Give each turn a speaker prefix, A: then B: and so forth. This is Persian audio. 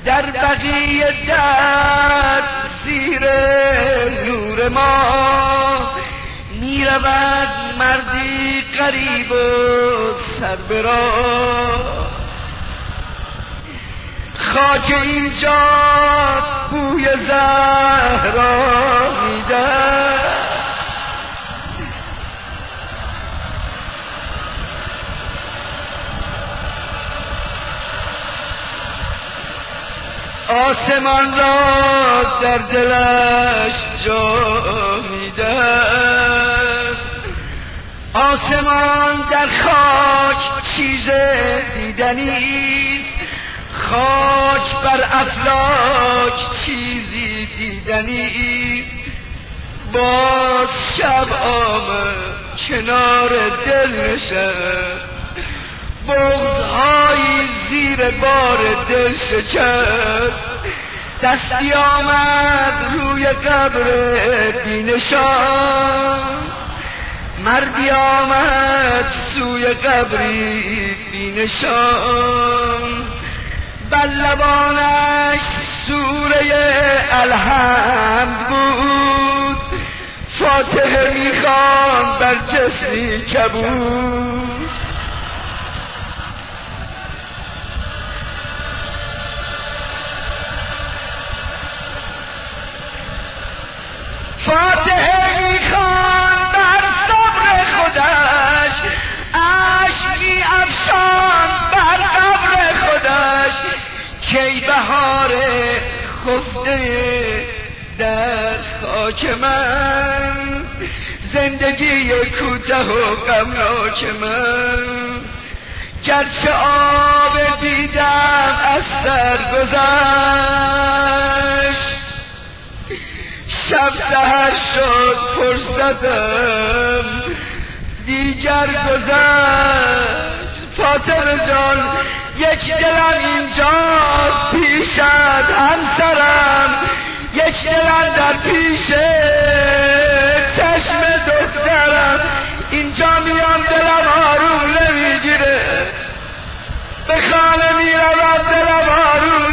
A: در بقیه در زیر نور ما میرود مردی غریب و سر به راه. خاک اینجا بوی زهرا میدهد، آسمان را در دلش جا میدهد. آسمان در خاک چیز دیدنی، خاک بر افلاک چیزی دیدنی. باز شب آمد کنار دل نشست، بغض‌هایی زیر بار دل شکست. دستی آمد روی قبر بینشان، مردی آمد سوی قبری بینشان. بر لبانش سوره الحمد بود، فاتحه میخواند بر جسمی کبود. فاتحه میخواند بر صبر خودش، اشک میافشاند بر قبر خودش. کی بهار خفته در خاک من، زندگی کوته و غمناک من. گرچه آب دیدم از سر گذشت، شب سحر شد فرصتم دیگر گذشت. فاطمه جان یک دلم اینجاست پیشت همسرم، یک دلم در پیش چشم دخترم. اینجا میام دلم آروم نمیگیره، به خانه میروم دلم آروم